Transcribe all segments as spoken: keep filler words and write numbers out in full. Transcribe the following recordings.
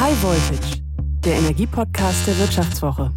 High Voltage, der Energiepodcast der Wirtschaftswoche.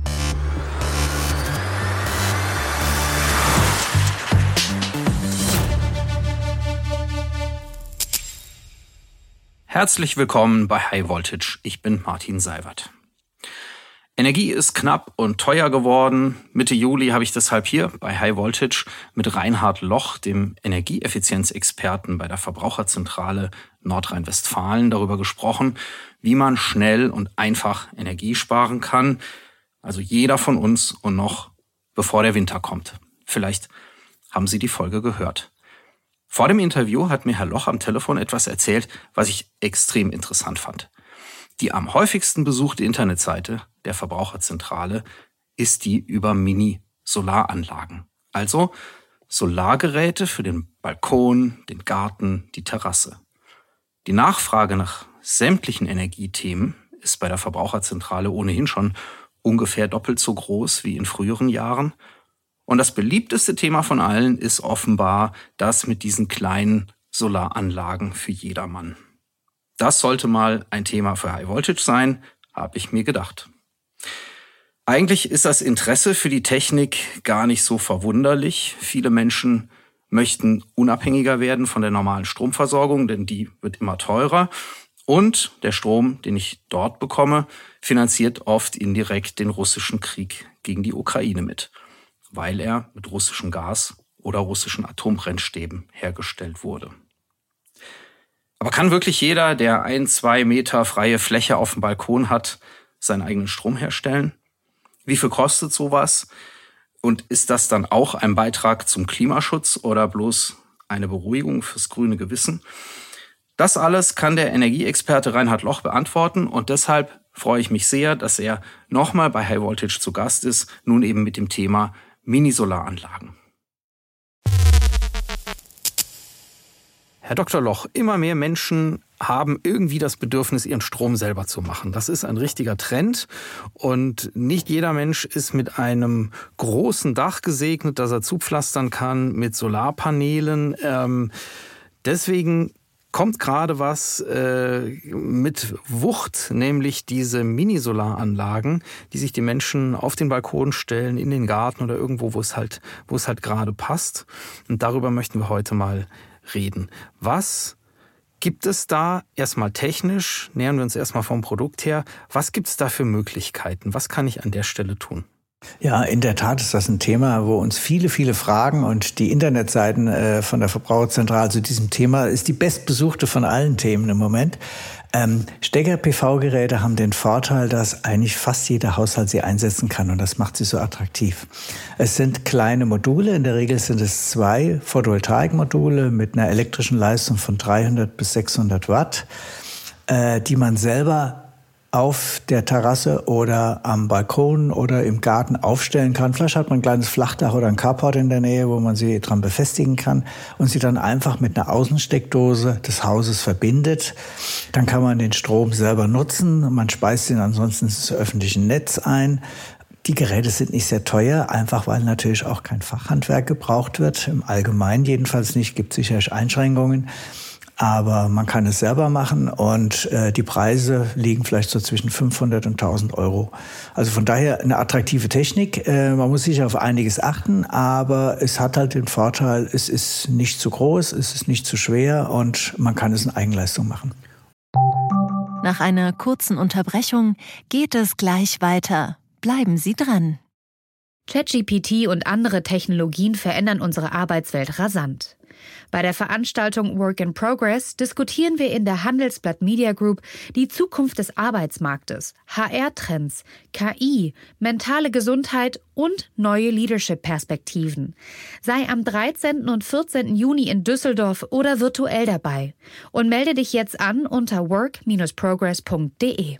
Herzlich willkommen bei High Voltage. Ich bin Martin Seiwert. Energie ist knapp und teuer geworden. Mitte Juli habe ich deshalb hier bei High Voltage mit Reinhard Loch, dem Energieeffizienzexperten bei der Verbraucherzentrale Nordrhein-Westfalen, darüber gesprochen, wie man schnell und einfach Energie sparen kann. Also jeder von uns und noch bevor der Winter kommt. Vielleicht haben Sie die Folge gehört. Vor dem Interview hat mir Herr Loch am Telefon etwas erzählt, was ich extrem interessant fand. Die am häufigsten besuchte Internetseite der Verbraucherzentrale ist die über Mini-Solaranlagen. Also Solargeräte für den Balkon, den Garten, die Terrasse. Die Nachfrage nach sämtlichen Energiethemen ist bei der Verbraucherzentrale ohnehin schon ungefähr doppelt so groß wie in früheren Jahren. Und das beliebteste Thema von allen ist offenbar das mit diesen kleinen Solaranlagen für jedermann. Das sollte mal ein Thema für High Voltage sein, habe ich mir gedacht. Eigentlich ist das Interesse für die Technik gar nicht so verwunderlich. Viele Menschen möchten unabhängiger werden von der normalen Stromversorgung, denn die wird immer teurer. Und der Strom, den ich dort bekomme, finanziert oft indirekt den russischen Krieg gegen die Ukraine mit, weil er mit russischem Gas oder russischen Atombrennstäben hergestellt wurde. Aber kann wirklich jeder, der ein, zwei Meter freie Fläche auf dem Balkon hat, seinen eigenen Strom herstellen? Wie viel kostet sowas? Und ist das dann auch ein Beitrag zum Klimaschutz oder bloß eine Beruhigung fürs grüne Gewissen? Das alles kann der Energieexperte Reinhard Loch beantworten und deshalb freue ich mich sehr, dass er nochmal bei High Voltage zu Gast ist, nun eben mit dem Thema Mini-Solaranlagen. Herr Doktor Loch, immer mehr Menschen haben irgendwie das Bedürfnis, ihren Strom selber zu machen. Das ist ein richtiger Trend und nicht jeder Mensch ist mit einem großen Dach gesegnet, das er zupflastern kann, mit Solarpanelen. Ähm, deswegen kommt gerade was äh, mit Wucht, nämlich diese Mini-Solaranlagen, die sich die Menschen auf den Balkon stellen, in den Garten oder irgendwo, wo es halt, wo es halt gerade passt. Und darüber möchten wir heute mal reden. Was gibt es da erstmal technisch, nähern wir uns erstmal vom Produkt her, was gibt es da für Möglichkeiten? Was kann ich an der Stelle tun? Ja, in der Tat ist das ein Thema, wo uns viele, viele Fragen und die Internetseiten äh, von der Verbraucherzentrale zu diesem Thema ist die bestbesuchte von allen Themen im Moment. Ähm, Stecker-P V-Geräte haben den Vorteil, dass eigentlich fast jeder Haushalt sie einsetzen kann und das macht sie so attraktiv. Es sind kleine Module, in der Regel sind es zwei Photovoltaikmodule mit einer elektrischen Leistung von dreihundert bis sechshundert Watt, äh, die man selber auf der Terrasse oder am Balkon oder im Garten aufstellen kann. Vielleicht hat man ein kleines Flachdach oder ein Carport in der Nähe, wo man sie dran befestigen kann und sie dann einfach mit einer Außensteckdose des Hauses verbindet. Dann kann man den Strom selber nutzen. Man speist ihn ansonsten ins öffentliche Netz ein. Die Geräte sind nicht sehr teuer, einfach weil natürlich auch kein Fachhandwerk gebraucht wird. Im Allgemeinen jedenfalls nicht, gibt sicherlich Einschränkungen. Aber man kann es selber machen und äh, die Preise liegen vielleicht so zwischen fünfhundert und tausend Euro. Also von daher eine attraktive Technik. Äh, man muss sicher auf einiges achten, aber es hat halt den Vorteil, es ist nicht zu groß, es ist nicht zu schwer und man kann es in Eigenleistung machen. Nach einer kurzen Unterbrechung geht es gleich weiter. Bleiben Sie dran. ChatGPT und andere Technologien verändern unsere Arbeitswelt rasant. Bei der Veranstaltung Work in Progress diskutieren wir in der Handelsblatt Media Group die Zukunft des Arbeitsmarktes, H R-Trends, K I, mentale Gesundheit und neue Leadership-Perspektiven. Sei am dreizehnten und vierzehnten Juni in Düsseldorf oder virtuell dabei und melde dich jetzt an unter work Bindestrich progress punkt de.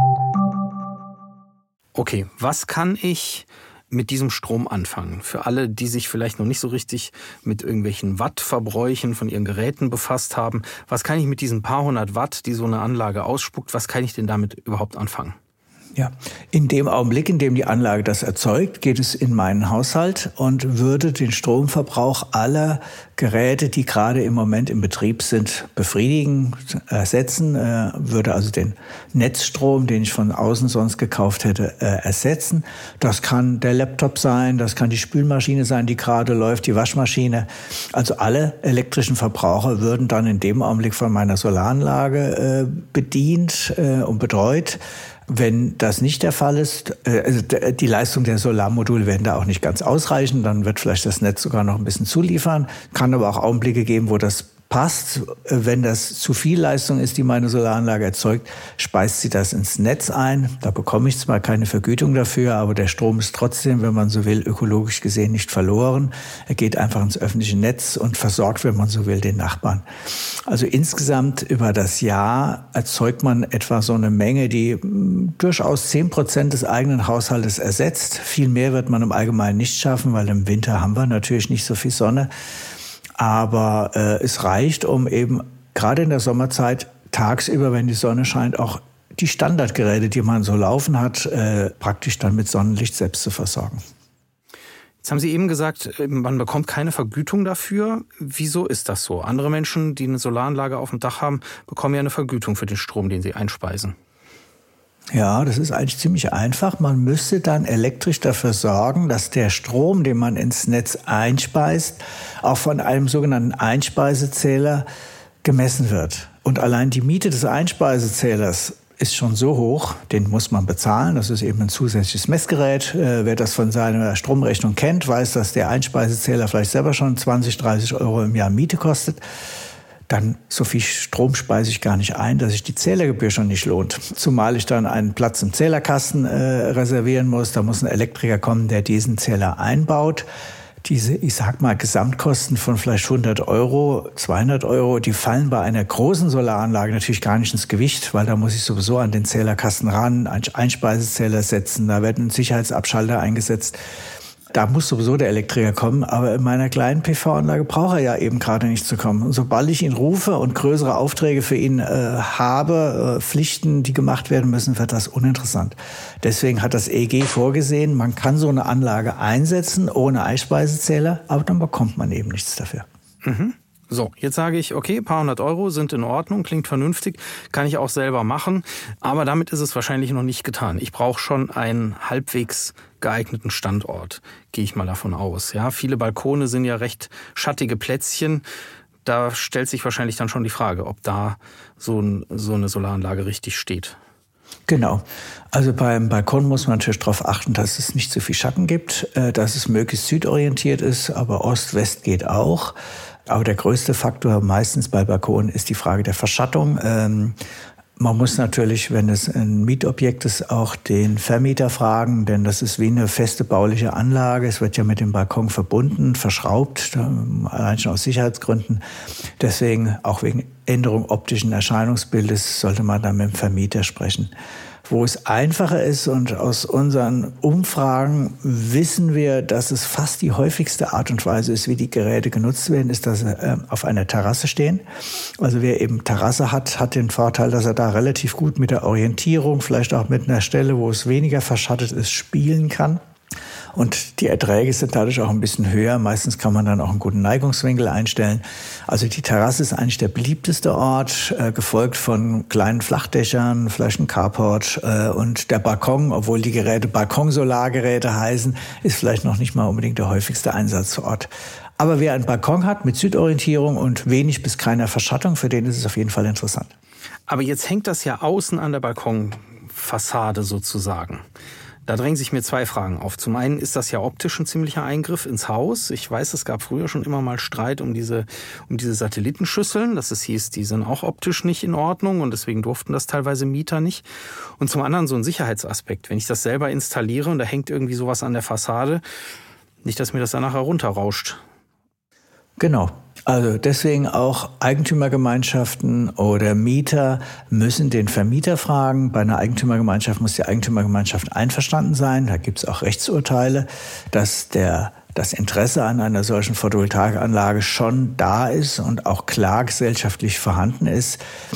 Okay, was kann ich mit diesem Strom anfangen? Für alle, die sich vielleicht noch nicht so richtig mit irgendwelchen Wattverbräuchen von ihren Geräten befasst haben, was kann ich mit diesen paar hundert Watt, die so eine Anlage ausspuckt, was kann ich denn damit überhaupt anfangen? Ja, in dem Augenblick, in dem die Anlage das erzeugt, geht es in meinen Haushalt und würde den Stromverbrauch aller Geräte, die gerade im Moment im Betrieb sind, befriedigen, ersetzen, äh, würde also den Netzstrom, den ich von außen sonst gekauft hätte, äh, ersetzen. Das kann der Laptop sein, das kann die Spülmaschine sein, die gerade läuft, die Waschmaschine. Also alle elektrischen Verbraucher würden dann in dem Augenblick von meiner Solaranlage äh, bedient äh, und betreut. Wenn das nicht der Fall ist, also die Leistung der Solarmodule werden da auch nicht ganz ausreichen, dann wird vielleicht das Netz sogar noch ein bisschen zuliefern. Kann aber auch Augenblicke geben, wo das passt. Wenn das zu viel Leistung ist, die meine Solaranlage erzeugt, speist sie das ins Netz ein. Da bekomme ich zwar keine Vergütung dafür, aber der Strom ist trotzdem, wenn man so will, ökologisch gesehen nicht verloren. Er geht einfach ins öffentliche Netz und versorgt, wenn man so will, den Nachbarn. Also insgesamt über das Jahr erzeugt man etwa so eine Menge, die durchaus zehn Prozent des eigenen Haushaltes ersetzt. Viel mehr wird man im Allgemeinen nicht schaffen, weil im Winter haben wir natürlich nicht so viel Sonne. Aber äh, es reicht, um eben gerade in der Sommerzeit tagsüber, wenn die Sonne scheint, auch die Standardgeräte, die man so laufen hat, äh, praktisch dann mit Sonnenlicht selbst zu versorgen. Jetzt haben Sie eben gesagt, man bekommt keine Vergütung dafür. Wieso ist das so? Andere Menschen, die eine Solaranlage auf dem Dach haben, bekommen ja eine Vergütung für den Strom, den sie einspeisen. Ja, das ist eigentlich ziemlich einfach. Man müsste dann elektrisch dafür sorgen, dass der Strom, den man ins Netz einspeist, auch von einem sogenannten Einspeisezähler gemessen wird. Und allein die Miete des Einspeisezählers ist schon so hoch, den muss man bezahlen. Das ist eben ein zusätzliches Messgerät. Äh, wer das von seiner Stromrechnung kennt, weiß, dass der Einspeisezähler vielleicht selber schon zwanzig, dreißig Euro im Jahr Miete kostet. Dann so viel Strom speise ich gar nicht ein, dass sich die Zählergebühr schon nicht lohnt. Zumal ich dann einen Platz im Zählerkasten äh, reservieren muss. Da muss ein Elektriker kommen, der diesen Zähler einbaut. Diese, ich sag mal, Gesamtkosten von vielleicht hundert Euro, zweihundert Euro, die fallen bei einer großen Solaranlage natürlich gar nicht ins Gewicht, weil da muss ich sowieso an den Zählerkasten ran, einen Einspeisekzähler setzen, da wird ein Sicherheitsabschalter eingesetzt. Da muss sowieso der Elektriker kommen, aber in meiner kleinen P V-Anlage braucht er ja eben gerade nicht zu kommen. Und sobald ich ihn rufe und größere Aufträge für ihn äh, habe, äh, Pflichten, die gemacht werden müssen, wird das uninteressant. Deswegen hat das E E G vorgesehen, man kann so eine Anlage einsetzen ohne Einspeisezähler, aber dann bekommt man eben nichts dafür. Mhm. So, jetzt sage ich, okay, ein paar hundert Euro sind in Ordnung, klingt vernünftig, kann ich auch selber machen, aber damit ist es wahrscheinlich noch nicht getan. Ich brauche schon einen halbwegs geeigneten Standort, gehe ich mal davon aus. Ja, viele Balkone sind ja recht schattige Plätzchen. Da stellt sich wahrscheinlich dann schon die Frage, ob da so, ein, so eine Solaranlage richtig steht. Genau. Also beim Balkon muss man natürlich darauf achten, dass es nicht zu viel Schatten gibt, dass es möglichst südorientiert ist, aber Ost-West geht auch. Aber der größte Faktor meistens bei Balkonen ist die Frage der Verschattung. Ähm, man muss natürlich, wenn es ein Mietobjekt ist, auch den Vermieter fragen, denn das ist wie eine feste bauliche Anlage. Es wird ja mit dem Balkon verbunden, verschraubt, allein schon aus Sicherheitsgründen. Deswegen, auch wegen Änderung optischen Erscheinungsbildes, sollte man dann mit dem Vermieter sprechen. Wo es einfacher ist, und aus unseren Umfragen wissen wir, dass es fast die häufigste Art und Weise ist, wie die Geräte genutzt werden, ist, dass sie äh, auf einer Terrasse stehen. Also wer eben Terrasse hat, hat den Vorteil, dass er da relativ gut mit der Orientierung, vielleicht auch mit einer Stelle, wo es weniger verschattet ist, spielen kann. Und die Erträge sind dadurch auch ein bisschen höher. Meistens kann man dann auch einen guten Neigungswinkel einstellen. Also die Terrasse ist eigentlich der beliebteste Ort, äh, gefolgt von kleinen Flachdächern, vielleicht ein Carport. Äh, und der Balkon, obwohl die Geräte Balkonsolargeräte heißen, ist vielleicht noch nicht mal unbedingt der häufigste Einsatzort. Aber wer einen Balkon hat mit Südorientierung und wenig bis keiner Verschattung, für den ist es auf jeden Fall interessant. Aber jetzt hängt das ja außen an der Balkonfassade sozusagen. Da drängen sich mir zwei Fragen auf. Zum einen ist das ja optisch ein ziemlicher Eingriff ins Haus. Ich weiß, es gab früher schon immer mal Streit um diese, um diese Satellitenschüsseln, dass es hieß, die sind auch optisch nicht in Ordnung und deswegen durften das teilweise Mieter nicht. Und zum anderen so ein Sicherheitsaspekt. Wenn ich das selber installiere und da hängt irgendwie sowas an der Fassade, nicht, dass mir das dann nachher runterrauscht. Genau. Also deswegen auch Eigentümergemeinschaften oder Mieter müssen den Vermieter fragen. Bei einer Eigentümergemeinschaft muss die Eigentümergemeinschaft einverstanden sein. Da gibt es auch Rechtsurteile, dass der das Interesse an einer solchen Photovoltaikanlage schon da ist und auch klar gesellschaftlich vorhanden ist.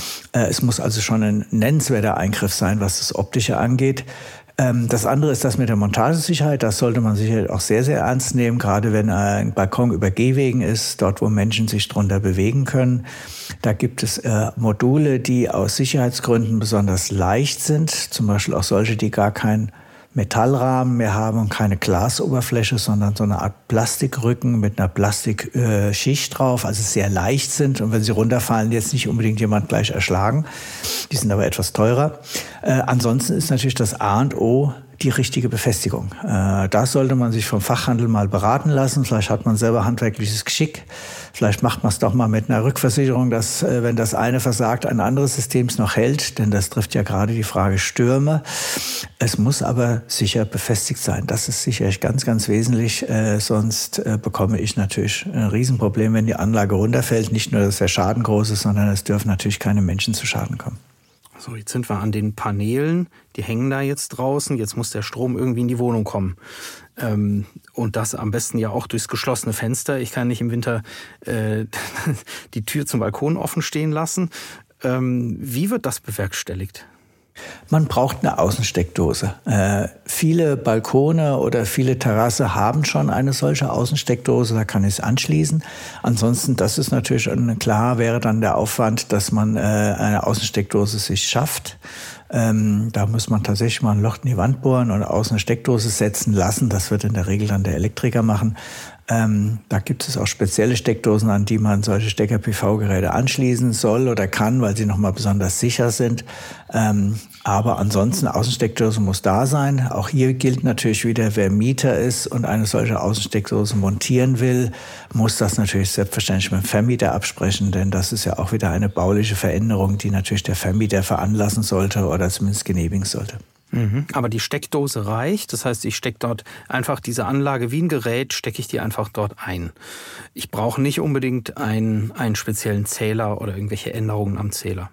Es muss also schon ein nennenswerter Eingriff sein, was das Optische angeht. Das andere ist das mit der Montagesicherheit. Das sollte man sicher auch sehr, sehr ernst nehmen, gerade wenn ein Balkon über Gehwegen ist, dort wo Menschen sich drunter bewegen können. Da gibt es äh, Module, die aus Sicherheitsgründen besonders leicht sind, zum Beispiel auch solche, die gar keinen Metallrahmen mehr haben und keine Glasoberfläche, sondern so eine Art Plastikrücken mit einer Plastikschicht äh, drauf, also sehr leicht sind und wenn sie runterfallen, jetzt nicht unbedingt jemand gleich erschlagen. Die sind aber etwas teurer. Äh, ansonsten ist natürlich das A und O die richtige Befestigung. Äh, da sollte man sich vom Fachhandel mal beraten lassen. Vielleicht hat man selber handwerkliches Geschick. Vielleicht macht man es doch mal mit einer Rückversicherung, dass, äh, wenn das eine versagt, ein anderes System es noch hält. Denn das trifft ja gerade die Frage Stürme. Es muss aber sicher befestigt sein. Das ist sicherlich ganz, ganz wesentlich. Äh, sonst äh, bekomme ich natürlich ein Riesenproblem, wenn die Anlage runterfällt. Nicht nur, dass der Schaden groß ist, sondern es dürfen natürlich keine Menschen zu Schaden kommen. So, jetzt sind wir an den Paneelen, die hängen da jetzt draußen, jetzt muss der Strom irgendwie in die Wohnung kommen. Ähm, und das am besten ja auch durchs geschlossene Fenster. Ich kann nicht im Winter äh, die Tür zum Balkon offen stehen lassen. Ähm, wie wird das bewerkstelligt? Man braucht eine Außensteckdose. Äh, viele Balkone oder viele Terrasse haben schon eine solche Außensteckdose, da kann ich es anschließen. Ansonsten, das ist natürlich klar, wäre dann der Aufwand, dass man äh, eine Außensteckdose sich schafft. Ähm, da muss man tatsächlich mal ein Loch in die Wand bohren und außen eine Steckdose setzen lassen. Das wird in der Regel dann der Elektriker machen. Ähm, da gibt es auch spezielle Steckdosen, an die man solche Stecker-P V-Geräte anschließen soll oder kann, weil sie nochmal besonders sicher sind. Ähm, aber ansonsten, Außensteckdose muss da sein. Auch hier gilt natürlich wieder, wer Mieter ist und eine solche Außensteckdose montieren will, muss das natürlich selbstverständlich mit dem Vermieter absprechen, denn das ist ja auch wieder eine bauliche Veränderung, die natürlich der Vermieter veranlassen sollte oder zumindest genehmigen sollte. Mhm. Aber die Steckdose reicht, das heißt, ich stecke dort einfach diese Anlage wie ein Gerät, stecke ich die einfach dort ein. Ich brauche nicht unbedingt einen, einen speziellen Zähler oder irgendwelche Änderungen am Zähler.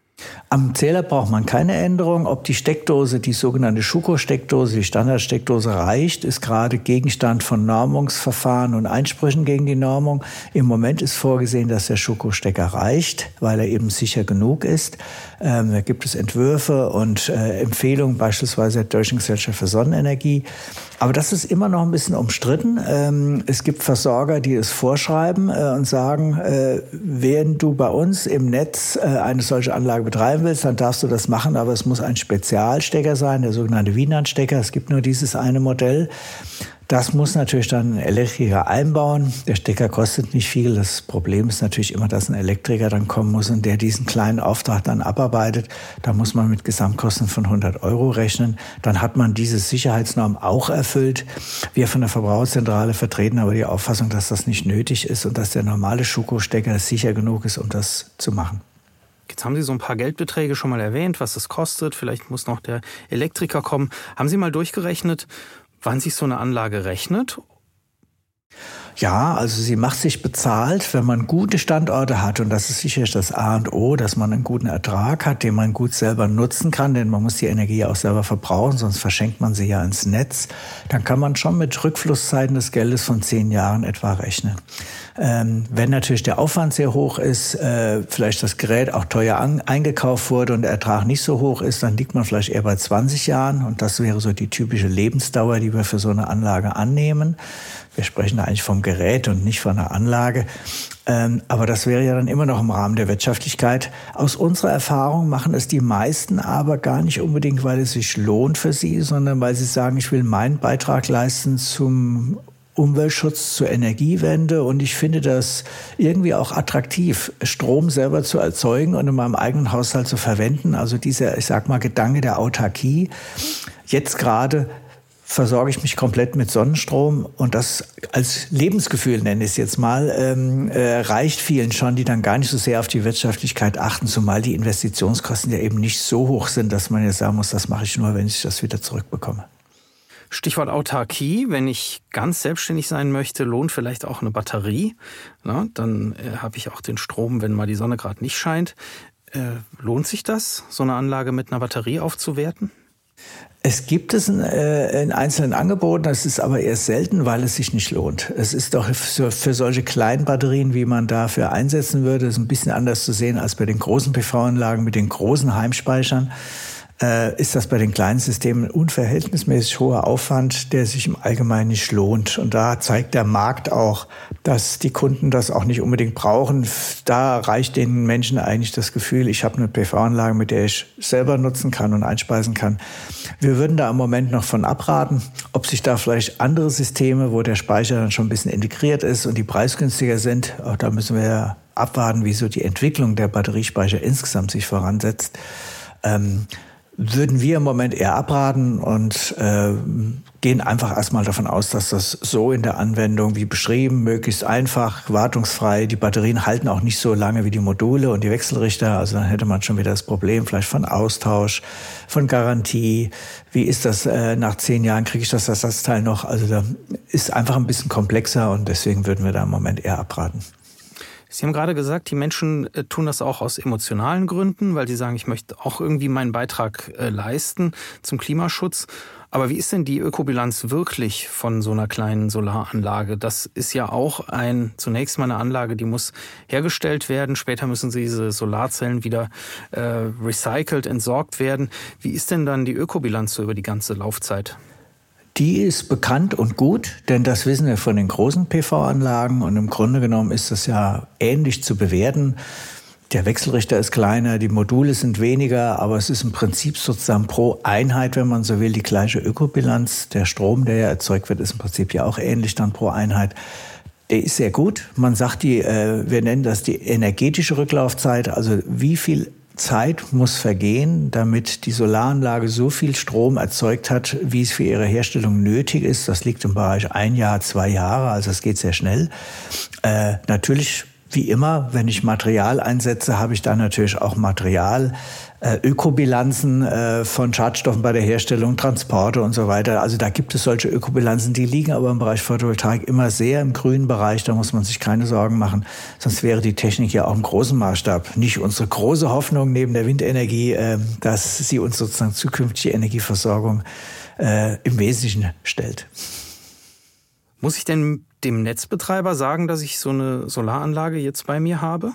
Am Zähler braucht man keine Änderung. Ob die Steckdose, die sogenannte Schuko-Steckdose, die Standardsteckdose reicht, ist gerade Gegenstand von Normungsverfahren und Einsprüchen gegen die Normung. Im Moment ist vorgesehen, dass der Schuko-Stecker reicht, weil er eben sicher genug ist. Ähm, da gibt es Entwürfe und äh, Empfehlungen, beispielsweise der Deutschen Gesellschaft für Sonnenenergie. Aber das ist immer noch ein bisschen umstritten. Ähm, es gibt Versorger, die es vorschreiben äh, und sagen, äh, wenn du bei uns im Netz äh, eine solche Anlage betreiben willst, dann darfst du das machen, aber es muss ein Spezialstecker sein, der sogenannte Wienand-Stecker. Es gibt nur dieses eine Modell. Das muss natürlich dann ein Elektriker einbauen. Der Stecker kostet nicht viel. Das Problem ist natürlich immer, dass ein Elektriker dann kommen muss und der diesen kleinen Auftrag dann abarbeitet. Da muss man mit Gesamtkosten von hundert Euro rechnen. Dann hat man diese Sicherheitsnorm auch erfüllt. Wir von der Verbraucherzentrale vertreten aber die Auffassung, dass das nicht nötig ist und dass der normale Schuko-Stecker sicher genug ist, um das zu machen. Jetzt haben Sie so ein paar Geldbeträge schon mal erwähnt, was das kostet. Vielleicht muss noch der Elektriker kommen. Haben Sie mal durchgerechnet, wann sich so eine Anlage rechnet? Ja, also sie macht sich bezahlt, wenn man gute Standorte hat. Und das ist sicherlich das A und O, dass man einen guten Ertrag hat, den man gut selber nutzen kann. Denn man muss die Energie auch selber verbrauchen, sonst verschenkt man sie ja ins Netz. Dann kann man schon mit Rückflusszeiten des Geldes von zehn Jahren etwa rechnen. Ähm, wenn natürlich der Aufwand sehr hoch ist, äh, vielleicht das Gerät auch teuer an, eingekauft wurde und der Ertrag nicht so hoch ist, dann liegt man vielleicht eher bei zwanzig Jahren. Und das wäre so die typische Lebensdauer, die wir für so eine Anlage annehmen. Wir sprechen da eigentlich vom Gerät und nicht von einer Anlage. Ähm, aber das wäre ja dann immer noch im Rahmen der Wirtschaftlichkeit. Aus unserer Erfahrung machen es die meisten aber gar nicht unbedingt, weil es sich lohnt für sie, sondern weil sie sagen, ich will meinen Beitrag leisten zum Umweltschutz, zur Energiewende, und ich finde das irgendwie auch attraktiv, Strom selber zu erzeugen und in meinem eigenen Haushalt zu verwenden. Also dieser, ich sag mal, Gedanke der Autarkie. Jetzt gerade versorge ich mich komplett mit Sonnenstrom und das als Lebensgefühl, nenne ich es jetzt mal, ähm, äh, reicht vielen schon, die dann gar nicht so sehr auf die Wirtschaftlichkeit achten, zumal die Investitionskosten ja eben nicht so hoch sind, dass man jetzt sagen muss, das mache ich nur, wenn ich das wieder zurückbekomme. Stichwort Autarkie, wenn ich ganz selbstständig sein möchte, lohnt vielleicht auch eine Batterie. Na, dann äh, habe ich auch den Strom, wenn mal die Sonne gerade nicht scheint. Äh, lohnt sich das, so eine Anlage mit einer Batterie aufzuwerten? Es gibt es in, äh, in einzelnen Angeboten, das ist aber eher selten, weil es sich nicht lohnt. Es ist doch für, für solche kleinen Batterien, wie man dafür einsetzen würde, ist ein bisschen anders zu sehen als bei den großen P V-Anlagen mit den großen Heimspeichern. Äh, ist das bei den kleinen Systemen ein unverhältnismäßig hoher Aufwand, der sich im Allgemeinen nicht lohnt. Und da zeigt der Markt auch, dass die Kunden das auch nicht unbedingt brauchen. Da reicht den Menschen eigentlich das Gefühl, ich habe eine P V-Anlage, mit der ich selber nutzen kann und einspeisen kann. Wir würden da im Moment noch von abraten, ob sich da vielleicht andere Systeme, wo der Speicher dann schon ein bisschen integriert ist und die preisgünstiger sind, auch da müssen wir abwarten, wie so die Entwicklung der Batteriespeicher insgesamt sich voransetzt. Ähm, würden wir im Moment eher abraten und äh, gehen einfach erstmal davon aus, dass das so in der Anwendung wie beschrieben, möglichst einfach, wartungsfrei, die Batterien halten auch nicht so lange wie die Module und die Wechselrichter, also dann hätte man schon wieder das Problem vielleicht von Austausch, von Garantie, wie ist das, äh, nach zehn Jahren kriege ich das Ersatzteil noch, also da ist einfach ein bisschen komplexer und deswegen würden wir da im Moment eher abraten. Sie haben gerade gesagt, die Menschen äh, tun das auch aus emotionalen Gründen, weil sie sagen, ich möchte auch irgendwie meinen Beitrag äh, leisten zum Klimaschutz. Aber wie ist denn die Ökobilanz wirklich von so einer kleinen Solaranlage? Das ist ja auch ein zunächst mal eine Anlage, die muss hergestellt werden. Später müssen diese Solarzellen wieder äh, recycelt, entsorgt werden. Wie ist denn dann die Ökobilanz so über die ganze Laufzeit? Die ist bekannt und gut, denn das wissen wir von den großen P V-Anlagen und im Grunde genommen ist das ja ähnlich zu bewerten. Der Wechselrichter ist kleiner, die Module sind weniger, aber es ist im Prinzip sozusagen pro Einheit, wenn man so will, die gleiche Ökobilanz. Der Strom, der ja erzeugt wird, ist im Prinzip ja auch ähnlich dann pro Einheit. Der ist sehr gut. Man sagt die, äh, wir nennen das die energetische Rücklaufzeit, also wie viel Zeit muss vergehen, damit die Solaranlage so viel Strom erzeugt hat, wie es für ihre Herstellung nötig ist. Das liegt im Bereich ein Jahr, zwei Jahre, also es geht sehr schnell. Äh, natürlich, wie immer, wenn ich Material einsetze, habe ich dann natürlich auch Material, äh, Ökobilanzen äh, von Schadstoffen bei der Herstellung, Transporte und so weiter. Also da gibt es solche Ökobilanzen, die liegen aber im Bereich Photovoltaik immer sehr im grünen Bereich. Da muss man sich keine Sorgen machen. Sonst wäre die Technik ja auch im großen Maßstab nicht unsere große Hoffnung neben der Windenergie, äh, dass sie uns sozusagen zukünftige Energieversorgung äh, im Wesentlichen stellt. Muss ich denn dem Netzbetreiber sagen, dass ich so eine Solaranlage jetzt bei mir habe?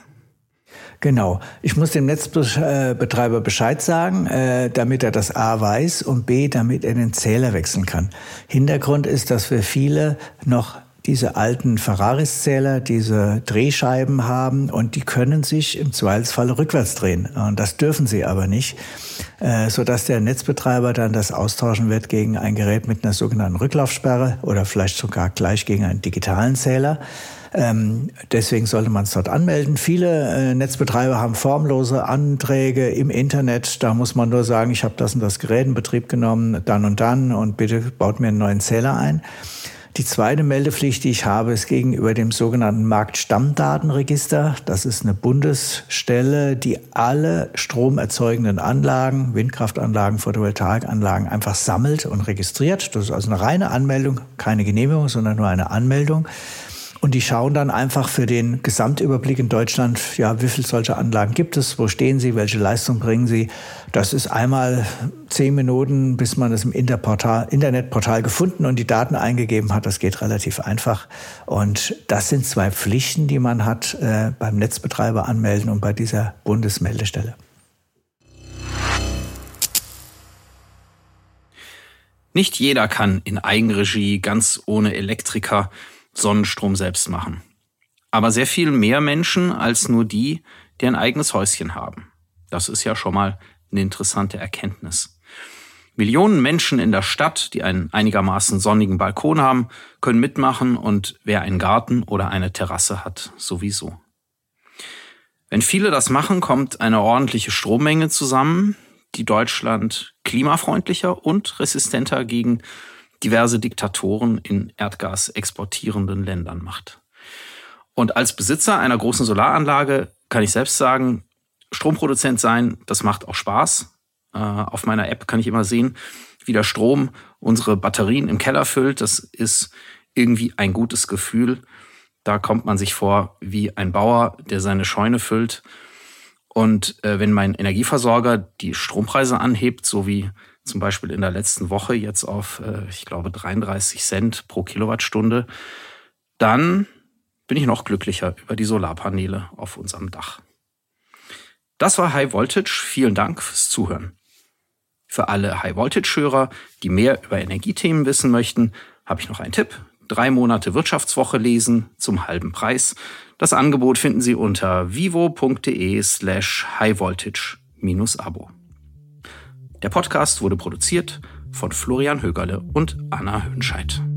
Genau. Ich muss dem Netzbetreiber Bescheid sagen, äh, damit er das A weiß und B, damit er den Zähler wechseln kann. Hintergrund ist, dass wir viele noch diese alten Ferraris-Zähler, diese Drehscheiben haben und die können sich im Zweifelsfall rückwärts drehen. Und das dürfen sie aber nicht, äh, sodass der Netzbetreiber dann das austauschen wird gegen ein Gerät mit einer sogenannten Rücklaufsperre oder vielleicht sogar gleich gegen einen digitalen Zähler. Ähm, deswegen sollte man es dort anmelden. Viele äh, Netzbetreiber haben formlose Anträge im Internet. Da muss man nur sagen, ich habe das und das Gerät in Betrieb genommen, dann und dann und bitte baut mir einen neuen Zähler ein. Die zweite Meldepflicht, die ich habe, ist gegenüber dem sogenannten Marktstammdatenregister. Das ist eine Bundesstelle, die alle stromerzeugenden Anlagen, Windkraftanlagen, Photovoltaikanlagen einfach sammelt und registriert. Das ist also eine reine Anmeldung, keine Genehmigung, sondern nur eine Anmeldung. Und die schauen dann einfach für den Gesamtüberblick in Deutschland, ja, wie viele solche Anlagen gibt es, wo stehen sie, welche Leistung bringen sie. Das ist einmal zehn Minuten, bis man es im Interportal, Internetportal gefunden und die Daten eingegeben hat. Das geht relativ einfach. Und das sind zwei Pflichten, die man hat, äh, beim Netzbetreiber anmelden und bei dieser Bundesmeldestelle. Nicht jeder kann in Eigenregie, ganz ohne Elektriker, Sonnenstrom selbst machen. Aber sehr viel mehr Menschen als nur die, die ein eigenes Häuschen haben. Das ist ja schon mal eine interessante Erkenntnis. Millionen Menschen in der Stadt, die einen einigermaßen sonnigen Balkon haben, können mitmachen und wer einen Garten oder eine Terrasse hat, sowieso. Wenn viele das machen, kommt eine ordentliche Strommenge zusammen, die Deutschland klimafreundlicher und resistenter gegen diverse Diktatoren in Erdgas exportierenden Ländern macht. Und als Besitzer einer großen Solaranlage kann ich selbst sagen, Stromproduzent sein, das macht auch Spaß. Äh, auf meiner App kann ich immer sehen, wie der Strom unsere Batterien im Keller füllt. Das ist irgendwie ein gutes Gefühl. Da kommt man sich vor wie ein Bauer, der seine Scheune füllt. Und äh, wenn mein Energieversorger die Strompreise anhebt, so wie zum Beispiel in der letzten Woche jetzt auf, ich glaube, dreiunddreißig Cent pro Kilowattstunde, dann bin ich noch glücklicher über die Solarpaneele auf unserem Dach. Das war High Voltage. Vielen Dank fürs Zuhören. Für alle High Voltage-Hörer, die mehr über Energiethemen wissen möchten, habe ich noch einen Tipp. Drei Monate Wirtschaftswoche lesen zum halben Preis. Das Angebot finden Sie unter vivo.de slash highvoltage minus Abo. Der Podcast wurde produziert von Florian Högerle und Anna Hönscheid.